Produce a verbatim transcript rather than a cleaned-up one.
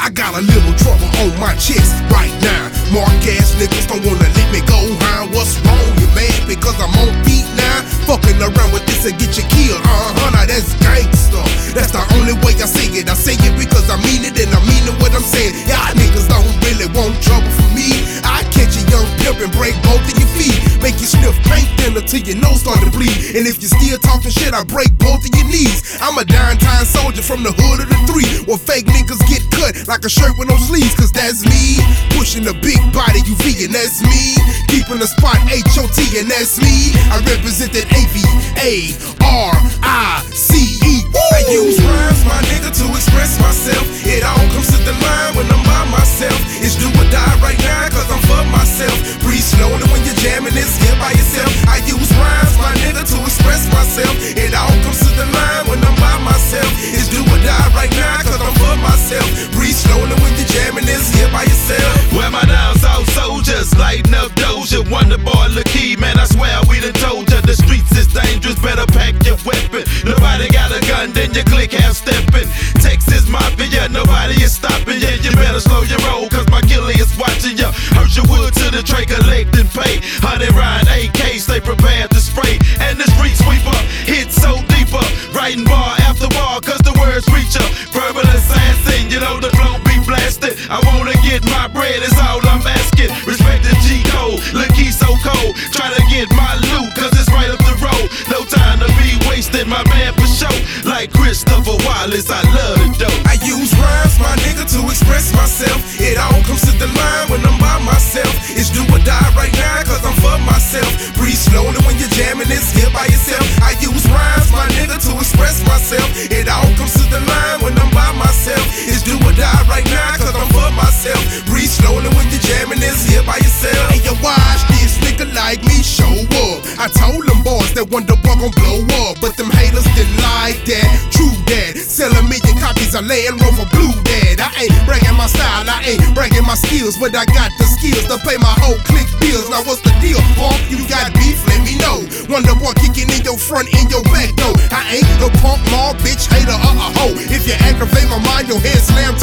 I got a little trouble on my chest right now. Mark ass niggas don't wanna let me go high. What's wrong? You mad because I'm on beat now? Fucking around with this and get you killed. Uh-huh, now that's gangsta. That's the only way I say it. I say it because I mean it and I mean it what I'm saying. Y'all niggas don't really want trouble from me. I catch a young pimp and break both of your feet. Make you sniff paint thinner till your nose start to bleed. And if you still talking shit, I break both of your knees. I'm a downtown soldier from the hood of the three, where fake niggas get cut like a shirt with no sleeves. Cause that's me, pushing a big body U V, and that's me, keeping the spot H O T, and that's me. I represent that A V A R I C E. I use rhymes, my nigga, to express myself. It all comes to the line when I'm by myself. It's do or die right now, cause I'm for myself. Breathe slowly when you're jamming this here by yourself. I use rhymes, my nigga, to express myself. It all comes to the line when I'm by myself. It's do or die right now, cause I'm for myself. Breathe slowly when you're jamming this here by yourself. Where my down south soldiers lighting up Doja, Wonder Boy, Lakeem, man, I swear we done told ya. The streets is dangerous, better pack your weapon. Nobody got a gun, then you click half stepping. Texas mafia, nobody is stopping ya. You better slow your roll, cause my killer is watching ya. Hurt your wood to the tray, collect and pay. Hundred round A K, stay prepared to spray. And the street sweeper, hit so deeper. Writing bar after bar, cause the words reach ya. Verbal assassin, you know the flow be blasted. I wanna get my bread, is all I'm asking. Respect the G code, look he's so cold. Try to get my loot, cause it's right up the road. No time to be wasted, my man for show. Like Christopher Wallace, I love the dope. I use rhymes, my nigga, to express myself. It all comes to the line when I'm by myself. It's do or die right now, cause I'm for myself. Breathe slowly when you're jamming this here by yourself. I use rhymes, my nigga, to express myself. It all comes to the line when I'm by myself. It's do or die right now, cause I'm for myself. Breathe slowly when you're jamming this here by yourself. Hey, you watch this nigga like me show up. I told them boys that Wonder Boy gon' blow up, but them haters didn't like that. True that, sell a million copies of Land Rover Blue Dad. I ain't bragging my style, I ain't bragging my skills, but I got the skills to pay my whole clique bills. Now what's the deal, punk? You got beef? Let me know. Wonder Boy kicking in your front, in your back door. I ain't no punk, mall, bitch, hater, or a hoe. If you aggravate my mind, your head slam